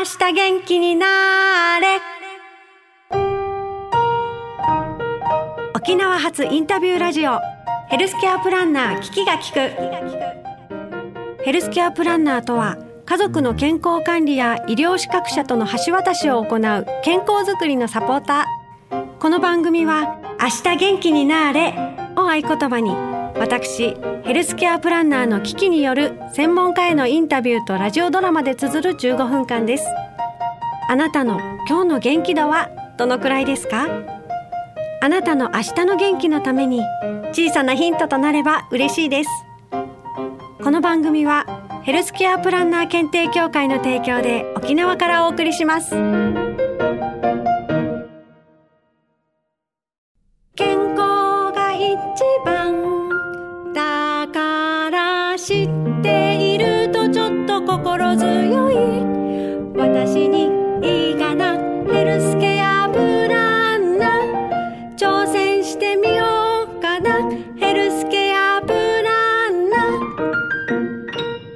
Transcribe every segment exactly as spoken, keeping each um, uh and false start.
日元気になーれ。沖縄発インタビューラジオ、ヘルスケアプランナーキキが聞く。ヘルスケアプランナーとは、家族の健康管理や医療資格者との橋渡しを行う健康づくりのサポーター。この番組は明日元気になーれを合言葉に、私ヘルスケアプランナーのキキによる専門家へのインタビューとラジオドラマで綴るじゅうごふんかんです。あなたの今日の元気度はどのくらいですか？あなたの明日の元気のために小さなヒントとなれば嬉しいです。この番組はヘルスケアプランナー検定協会の提供で沖縄からお送りします。健康が一番だから知っているとちょっと心強い。私にいいかな、ヘルスケアプランナー挑戦してみようかな、ヘルスケアプランナー。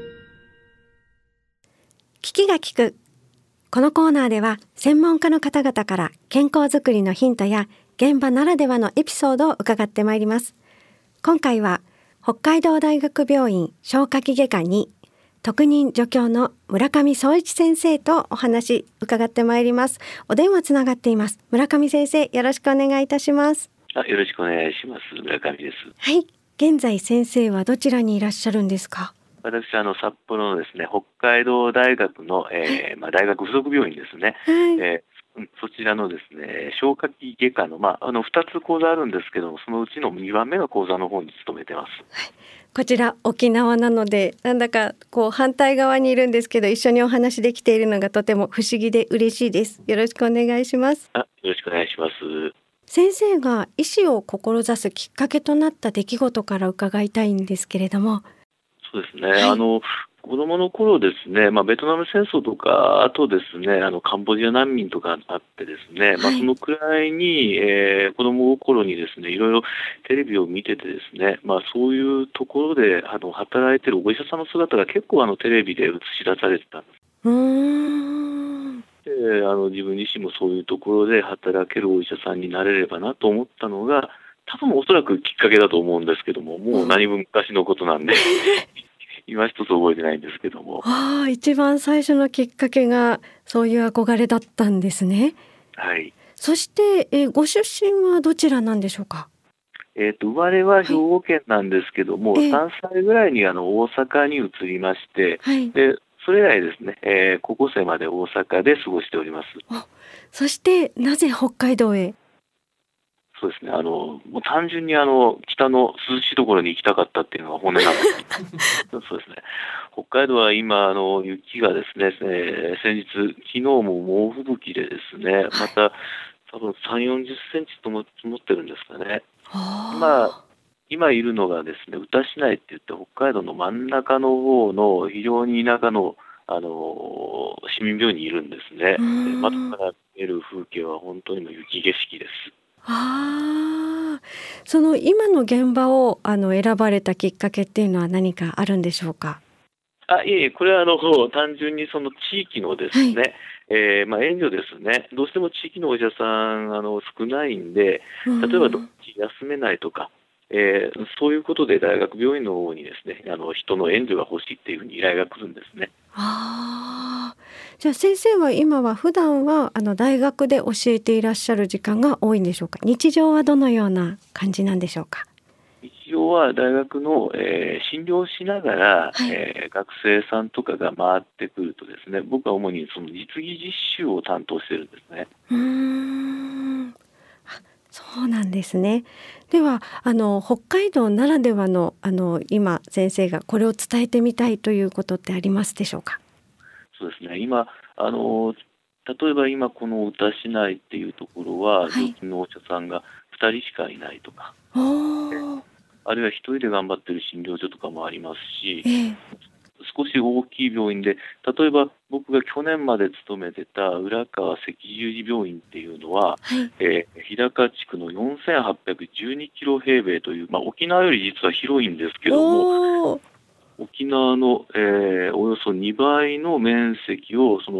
聞きが聞く。このコーナーでは専門家の方々から健康づくりのヒントや現場ならではのエピソードを伺ってまいります。今回は北海道大学病院消化器外科に特任助教の村上総一先生とお話伺ってまいります。お電話つながっています。村上先生、よろしくお願いいたします。 あ、よろしくお願いします。村上です。 はい、現在先生はどちらにいらっしゃるんですか？ 私はあの札幌のですね、北海道大学の、えーまあ、大学附属病院ですね、 はい、 えー、そちらのですね消化器外科の、まあ、あのふたつ講座あるんですけども、そのうちのにばんめの講座の方に勤めてます。 はい、こちら沖縄なのでなんだかこう反対側にいるんですけど、一緒にお話できているのがとても不思議で嬉しいです。よろしくお願いします。 あ、よろしくお願いします。 先生が医師を志すきっかけとなった出来事から伺いたいんですけれども。 そうですね、 はい、 あの子供の頃ですね、まあ、ベトナム戦争とか、あとですね、あのカンボジア難民とかあってですね、はい、まあ、そのくらいに、えー、子供心にですね、いろいろテレビを見ててですね、まあ、そういうところであの働いているお医者さんの姿が結構あのテレビで映し出されてたんです。 うーんで、あの自分自身もそういうところで働けるお医者さんになれればなと思ったのが、多分おそらくきっかけだと思うんですけども、もう何も昔のことなんで今一つ覚えてないんですけども。 ああ、一番最初のきっかけがそういう憧れだったんですね。 はい。 そして、えー、ご出身はどちらなんでしょうか？ えーと、生まれは兵庫県なんですけども、はい、さんさいぐらいにあの大阪に移りまして、はい、でそれ以来ですね、えー、高校生まで大阪で過ごしております。 あ、そしてなぜ北海道へ？ そうですね、あのもう単純にあの北の涼しいところに行きたかったっていうのが本音なんですそうですね、北海道は今あの雪がですね、えー、先日昨日も猛吹雪でですね、また多分さんじゅう、よんじゅっセンチ積もってるんですかね。今今いるのがですね、歌市内って言って北海道の真ん中の方の非常に田舎のあの市民病院にいるんですね。で、窓から見える風景は本当にも雪景色です。 ああ、その今の現場をあの選ばれたきっかけっていうのは何かあるんでしょうか？ あ、いえいえ、これはあの単純にその地域のですね、はい、えーまあ、援助ですね。どうしても地域のお医者さんあの少ないんで、例えば土日休めないとか、えー、そういうことで大学病院の方にですね、あの人の援助が欲しいっていうふうに依頼が来るんですね。 ああ、じゃあ先生は今は普段はあの大学で教えていらっしゃる時間が多いんでしょうか？日常はどのような感じなんでしょうか？ 日常は大学の、えー、診療しながら、はい、えー、学生さんとかが回ってくるとですね、僕は主にその実技実習を担当してるんですね。 うーん、あ、そうなんですね。ではあの北海道ならではのあの今先生がこれを伝えてみたいということってありますでしょうか？ そうですね、今あの例えば今この歌市内っていうところは、常勤のお医者さんがふたりしかいないとか、あるいはひとりで頑張ってる診療所とかもありますし、えー、少し大きい病院で、例えば僕が去年まで勤めてた浦川赤十字病院っていうのは、はい、えー、日高地区のよんせんはっぴゃくじゅうにキロへいべいという、まあ、沖縄より実は広いんですけども、沖縄の、えー、およそにばいの面積をその、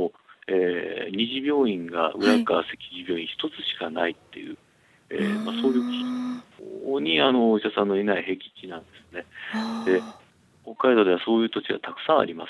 えー、二次病院が浦川赤十字病院一つしかないっていう、えーまあ、そういう非常にあのお医者さんのいない僻地なんですね。で、北海道ではそういう土地がたくさんあります。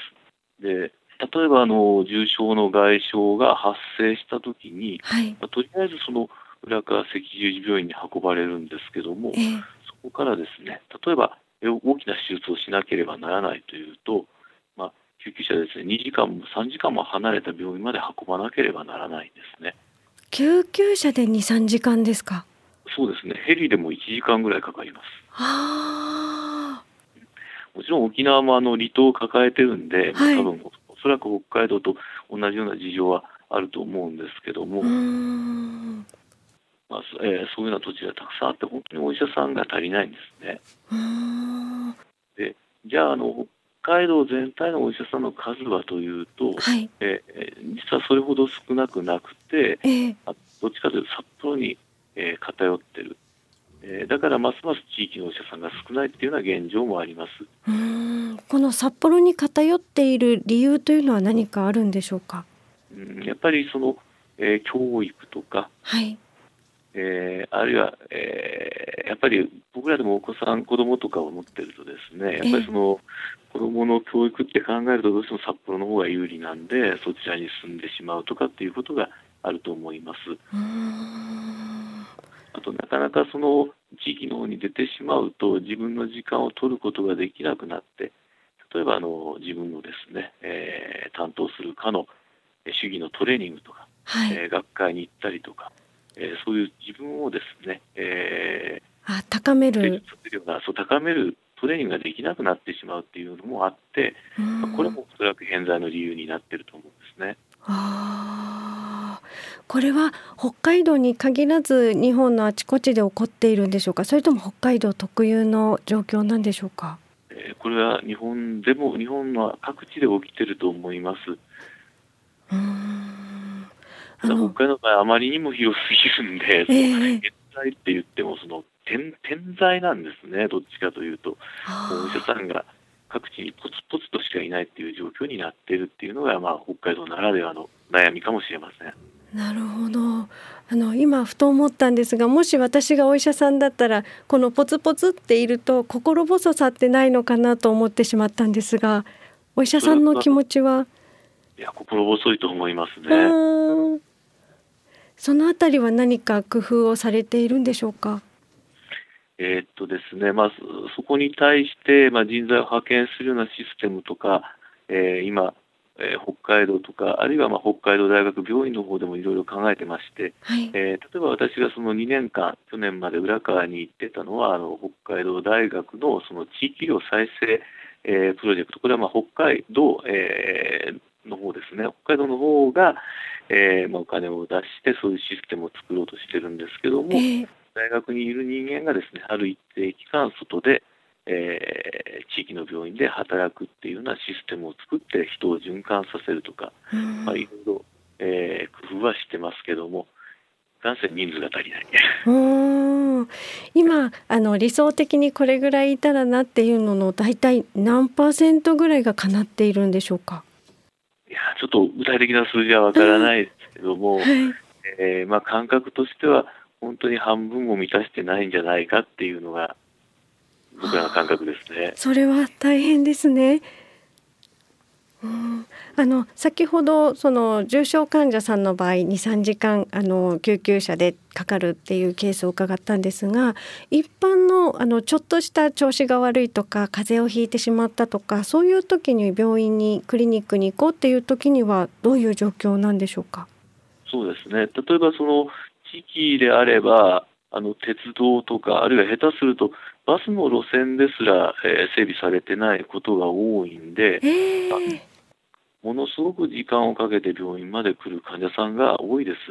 で、例えばあの重症の外傷が発生したときに、 はい。 まあ、とりあえずその浦川赤十字病院に運ばれるんですけども、 ええ。 そこからですね、例えばえ大きな手術をしなければならないというと、まあ、救急車でですね、にじかんもさんじかんも離れた病院まで運ばなければならないんですね。 救急車でに、さんじかんですか？ そうですね、ヘリでもいちじかんぐらいかかります。 ああ。 もちろん沖縄もあの離島を抱えてるんで、まあ、 はい。 多分おそらく北海道と同じような事情はあると思うんですけどうーも、 ん。 まあそえーそういうような土地がたくさんあって、本当にお医者さんが足りないんですね。 うーん。 で、じゃあ、あの北海道全体のお医者さんの数はというと、 はい。 えーえー実はそれほど少なくなくて、 ええ。 あどっちかというと札幌に、えー偏ってる、えーだからますます地域のお医者さんが少ないっていうような現状もあります。 うーん。この札幌に偏っている理由というのは何かあるんでしょうか？ うん、やっぱりその、えー教育とか、 はい。 えーあるいは、えーやっぱり僕らでもお子さん、子供とかを持ってるとですね、やっええ。 ぱりその子供の教育って考えるとどうしても札幌の方が有利なんで、そちらに住んでしまうとかっていうことがあると思います。 うーん。 あと、なかなかその地域の方に出てしまうと、自分の時間を取ることができなくなって、例えばあの自分のですね、えー担当する科のえー主義のトレーニングとか、 はい。 えー学会に行ったりとか、えーそういう自分をですね、えあ、高めー成長る。 させるような、そう高めるトレーニングができなくなってしまうっていうのもあって、 うーまあ、これん。 もおそらく偏在の理由になっていると思うんですね。 ああ。これは北海道に限らず、日本のあちこちで起こっているんでしょうか？それとも北海道特有の状況なんでしょうか？ えーこれは日本でも、日本の各地で起きていると思います。 うーん。 ただ北あの海道の場合、あまりにも広すぎるんで、 えそのえええ。 偏在って言っても、その点点在なんですね、どっちかというと。もうお医者ああ。 さんが各地にポツポツとしかいないっていう状況になっているっていうのが、まあ、北海道ならではの悩みかもしれません。 なるほど。あの今ふと思ったんですが、もし私がお医者さんだったら、このポツポツっていると心細さってないのかなと思ってしまったんですが、お医者それは、 さんの気持ちは。 いや、心細いと思いますうね。 ーん。そのあたりは何か工夫をされているんでしょうか？ えーっとですね、まあ、そそこに対して、まあ、人材を派遣するようなシステムとか、えー今、えー北海道とか、あるいはまあ北海道大学病院の方でもいろいろ考えてまして、 はい。 えー例えば私がそのにねんかん、去年まで浦川に行ってたのは、あの北海道大学のその地域医療再生、えープロジェクト、これはまあ北海道、えーの方ですね、北海道の方が、えーまあ、お金を出して、そういうシステムを作ろうとしてるんですけども、 ええ。 大学にいる人間がですね、ある一定期間外で、えー地域の病院で働くっていうようなシステムを作って人を循環させるとか、 うーまあ、いん。 ろいろ、えー工夫はしてますけども、なんせ人数が足りない。 うーん。今あの理想的にこれぐらいいたらなっていうののだいたい何パーセントぐらいが叶っているんでしょうか？ いや、ちょっと具体的な数字はわからうん。 ないですけども、 はい。 えーまあ、感覚としては本当に半分も満たしてないんじゃないかっていうのが僕らの感はあ。 覚ですね。 それは大変ですね。うん、あの先ほどその重症患者さんの場合に、さんじかんあの救急車でかかるっていうケースを伺ったんですが、一般のあのちょっとした調子が悪いとか風邪をひいてしまったとか、そういう時に病院にクリニックに行こうっていう時にはどういう状況なんでしょうか？ そうですね。例えばその地域であれば、あの鉄道とか、あるいは下手するとバスの路線ですら、えー整備されてないことが多いんで、あええ。 ものすごく時間をかけて病院まで来る患者さんが多いです。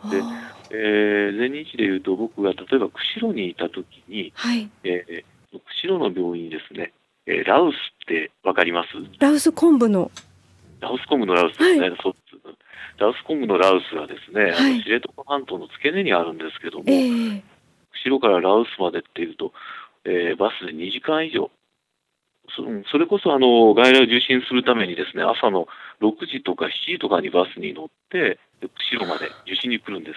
で、 はあ。 えー前日でいうと、僕が例えば釧路にいたときに、 はい。 えー釧路の病院にですね、えーラウスってわかります？ ラウス昆布の。 ラウスコムのラウスではい。 すね。そうラウスコムのラウスはですね、あの知はい。 床半島の付け根にあるんですけどえも、 え。 釧路からラウスまでっていうと、えーバスでにじかん以上、おそ, それこそあの外来を受診するためにですね、朝のろくじとかしちじとかにバスに乗って釧路まで受診に来るんです。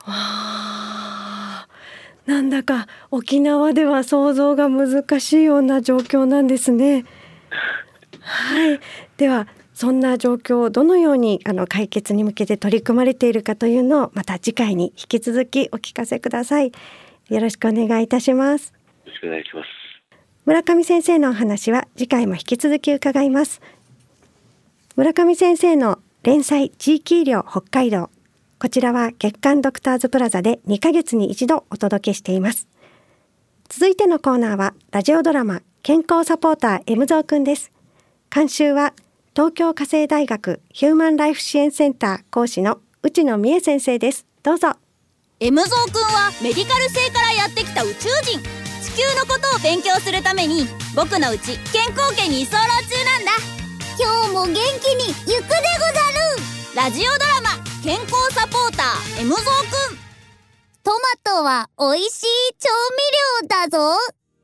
あー、なんだか沖縄では想像が難しいような状況なんですね。はい、ではそんな状況をどのようにあの解決に向けて取り組まれているかというのをまた次回に引き続きお聞かせください。よろしくお願いいたします。 よろしくお願いします。 村上先生のお話は次回も引き続き伺います。村上先生の連載地域医療北海道、こちらは月刊ドクターズプラザでにかげつに一度お届けしています。続いてのコーナーはラジオドラマ健康サポーター M ゾウくんです。監修は東京家政大学ヒューマンライフ支援センター講師の内野美恵先生です。どうぞ。 M ゾウくんはメディカル星からやってきた宇宙人。地球のことを勉強するために僕のうち健康圏に居候中なんだ。 今日も元気に行くでござる。 ラジオドラマ健康サポーター M ゾウくん。 トマトはおいしい調味料だぞ。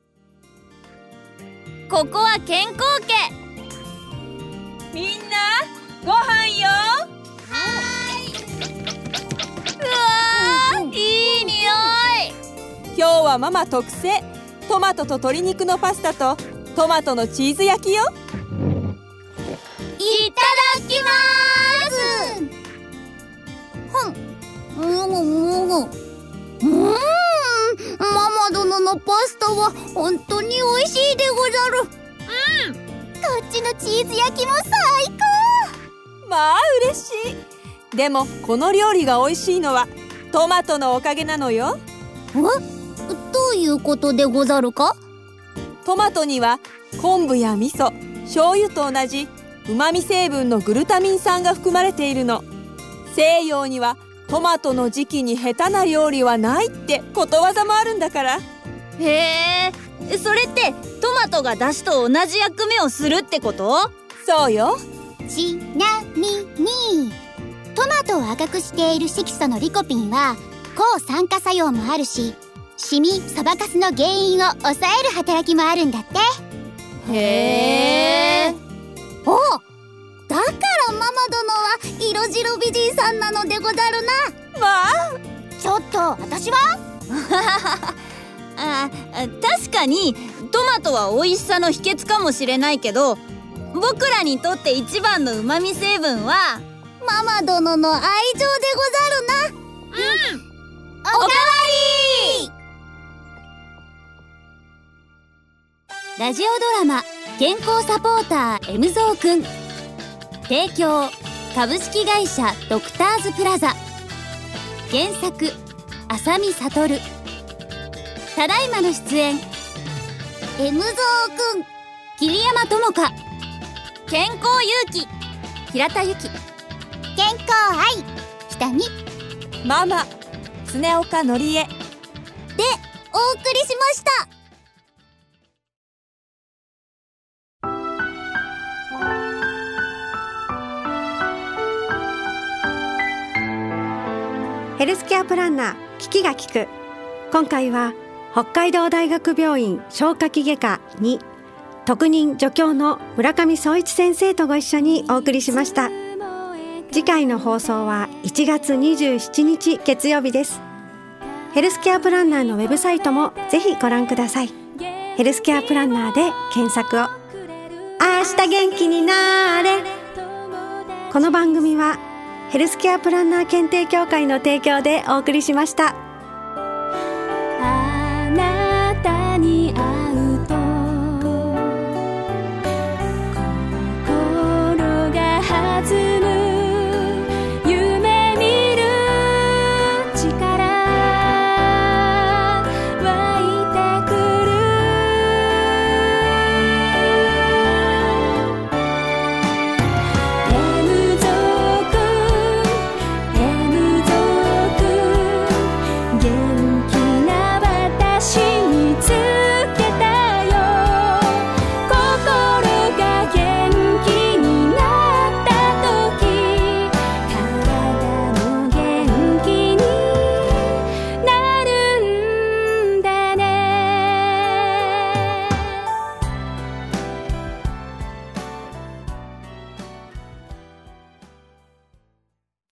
ここは健康圏。みんなご飯よ。 はうわー、いい匂い。 今日はママ特製トマトと鶏肉のパスタとトマトのチーズ焼きよ。 いただきまーす。ふん、むむむむ。うーん、ママ殿のパスタは本当に美味しいでござる。うん、こっちのチーズ焼きも最高。 まあ嬉しい。でもこの料理が美味しいのはトマトのおかげなのよ。 え、どういうことでござるか？ トマトには昆布や味噌、醤油と同じうまみ成分のグルタミン酸が含まれているの。西洋にはトマトの時期に下手な料理はないってことわざもあるんだから。 へえ、それってトマトがだしと同じ役目をするってこと？ そうよ。 ちなみにトマトを赤くしている色素のリコピンは抗酸化作用もあるし、シミ・そばかすの原因を抑える働きもあるんだって。 へえ。 おう、だからママ殿は色白美人さんなのでござるな。 まあちょっと私はあ、確かにトマトは美味しさの秘訣かもしれないけど、僕らにとって一番の旨味成分はママ殿の愛情でござるな。うん、おかわり。ラジオドラマ健康サポーター M ゾウくん。提供株式会社ドクターズプラザ。原作浅見悟。ただいまの出演 M ゾウくん、桐山智香、 健康勇気平田由紀、 健康愛北見ママ常岡のりえでお送りしました。 ヘルスケアプランナー聞きが聞く。今回は北海道大学病院消化器外科に特任助教の村上総一先生とご一緒にお送りしました。次回の放送はいちがつにじゅうしちにち月曜日です。ヘルスケアプランナーのウェブサイトもぜひご覧ください。ヘルスケアプランナーで検索を。明日元気になーれ。この番組はヘルスケアプランナー検定協会の提供でお送りしました。